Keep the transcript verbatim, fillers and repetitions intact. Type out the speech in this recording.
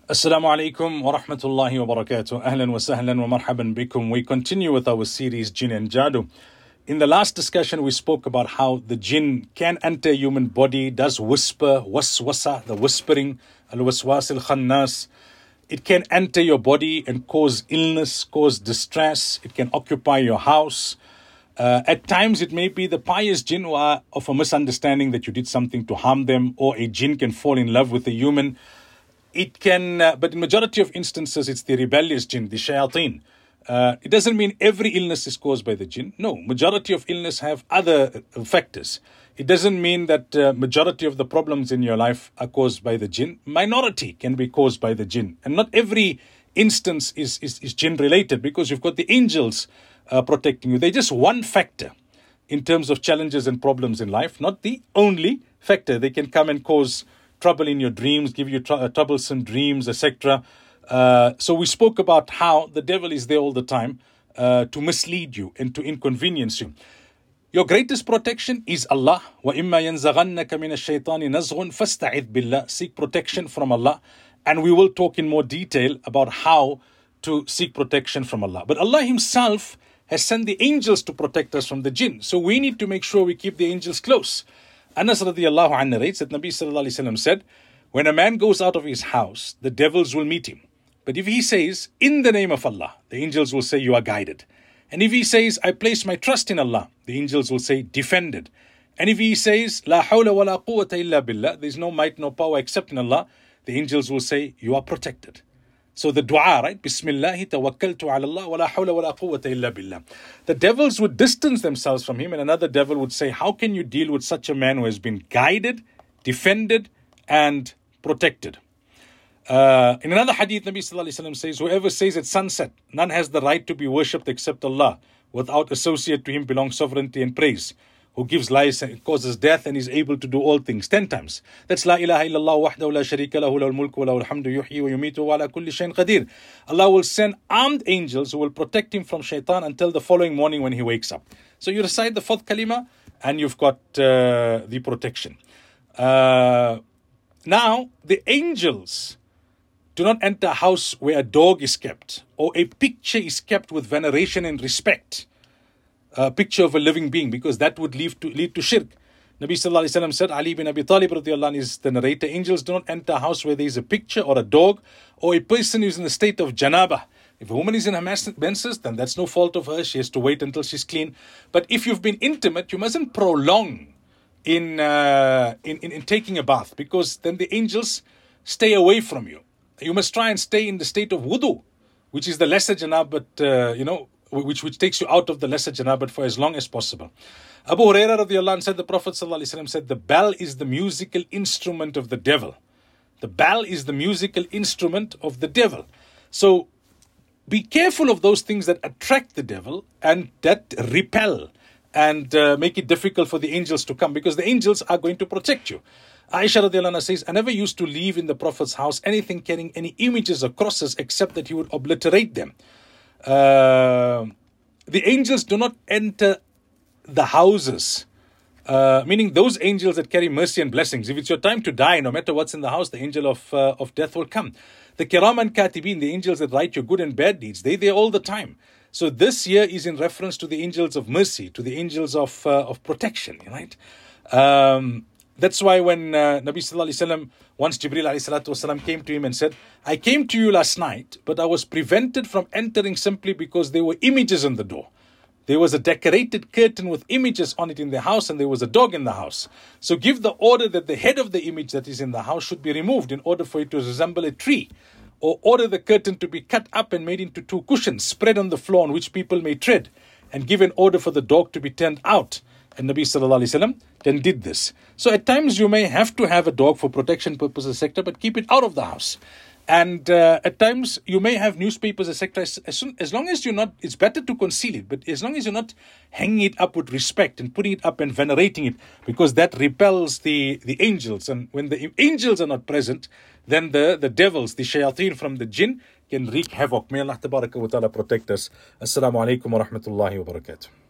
Assalamu alaikum wa rahmatullahi wa barakatuh. Ahlan wa sahlan wa marhaban bikum. We continue with our series Jinn and Jadoo. In the last discussion, we spoke about how the jinn can enter a human body, does whisper, waswasa, the whispering, al-waswas al-khannas. It can enter your body and cause illness, cause distress. It can occupy your house. Uh, at times, it may be the pious jinn who are of a misunderstanding that you did something to harm them, or a jinn can fall in love with a human. It can, uh, but in majority of instances, it's the rebellious jinn, the shayateen. Uh, it doesn't mean every illness is caused by the jinn. No, majority of illness have other factors. It doesn't mean that uh, majority of the problems in your life are caused by the jinn. Minority can be caused by the jinn. And not every instance is, is, is jinn related, because you've got the angels uh, protecting you. They're just one factor in terms of challenges and problems in life, not the only factor. They can come and cause trouble in your dreams, give you tr- uh, troublesome dreams, et cetera. Uh, so we spoke about how the devil is there all the time uh, to mislead you and to inconvenience you. Your greatest protection is Allah. وَإِمَّا يَنزَغَنَّكَ مِنَ الشَّيْطَانِ نَزْغٌ فَاسْتَعِذْ بِاللَّهِ. Seek protection from Allah. And we will talk in more detail about how to seek protection from Allah. But Allah Himself has sent the angels to protect us from the jinn. So we need to make sure we keep the angels close. Anas radiallahu anhu narrates that Nabi sallallahu alayhi wa sallam said, when a man goes out of his house, the devils will meet him. But if he says, in the name of Allah, the angels will say, you are guided. And if he says, I place my trust in Allah, the angels will say, defended. And if he says, La hawla wa la quwwata illa billah, there is no might, no power except in Allah, the angels will say, you are protected. So the dua, right? Bismillahi tawakkaltu ala Allah wa la hawla wa la quwwata illa billah. The devils would distance themselves from him, and another devil would say, how can you deal with such a man who has been guided, defended, and protected? Uh, in another hadith, Nabi sallallahu alayhi wa sallam says, whoever says at sunset, none has the right to be worshipped except Allah, without associate to him belongs sovereignty and praise, who gives life and causes death and is able to do all things, ten times. That's La ilaha illallah wahdahu la sharika lahu lahul mulku wa lahul hamdu yuhyi wa yumitu wa ala kulli shayin qadir. Allah will send armed angels who will protect him from shaitan until the following morning when he wakes up. So you recite the fourth kalima and you've got uh, the protection. Uh, now, the angels do not enter a house where a dog is kept or a picture is kept with veneration and respect. A picture of a living being, because that would lead to lead to shirk. Nabi sallallahu alayhi wa sallam said, Ali bin Abi Talib radiallahu anh is the narrator, angels do not enter a house where there is a picture or a dog or a person who is in the state of janaba. If a woman is in her menses, then that's no fault of her. She has to wait until she's clean. But if you've been intimate, you mustn't prolong in, uh, in, in, in taking a bath, because then the angels stay away from you. You must try and stay in the state of wudu, which is the lesser janab, but, uh, you know, which which takes you out of the lesser janab, for as long as possible. Abu Hurairah radiallahu anh said, the Prophet sallallahu alayhi wa sallam said, the bell is the musical instrument of the devil. The bell is the musical instrument of the devil. So be careful of those things that attract the devil and that repel and uh, make it difficult for the angels to come, because the angels are going to protect you. Aisha radiallahu anha says, I never used to leave in the Prophet's house anything carrying any images or crosses except that he would obliterate them. Uh, the angels do not enter the houses, uh, meaning those angels that carry mercy and blessings. If it's your time to die, no matter what's in the house, the angel of uh, of death will come. The Kiram and Katibin, the angels that write your good and bad deeds, they're there all the time. So this here is in reference to the angels of mercy, to the angels of uh, of protection, right? Um, That's why when uh, Nabi sallallahu alayhi wa sallam, once Jibreel alayhi salatu wasalam came to him and said, I came to you last night, but I was prevented from entering simply because there were images on the door. There was a decorated curtain with images on it in the house, and there was a dog in the house. So give the order that the head of the image that is in the house should be removed in order for it to resemble a tree. Or order the curtain to be cut up and made into two cushions, spread on the floor on which people may tread, and give an order for the dog to be turned out. And Nabi sallallahu alayhi wa sallam then did this. So at times you may have to have a dog for protection purposes, et cetera, but keep it out of the house. And uh, at times you may have newspapers, et cetera. As, soon, as long as you're not, it's better to conceal it, but as long as you're not hanging it up with respect and putting it up and venerating it, because that repels the, the angels. And when the angels are not present, then the, the devils, the shayateen from the jinn, can wreak havoc. May Allah tabaraka wa ta'ala protect us. Assalamu alaikum wa rahmatullahi wa barakatuh.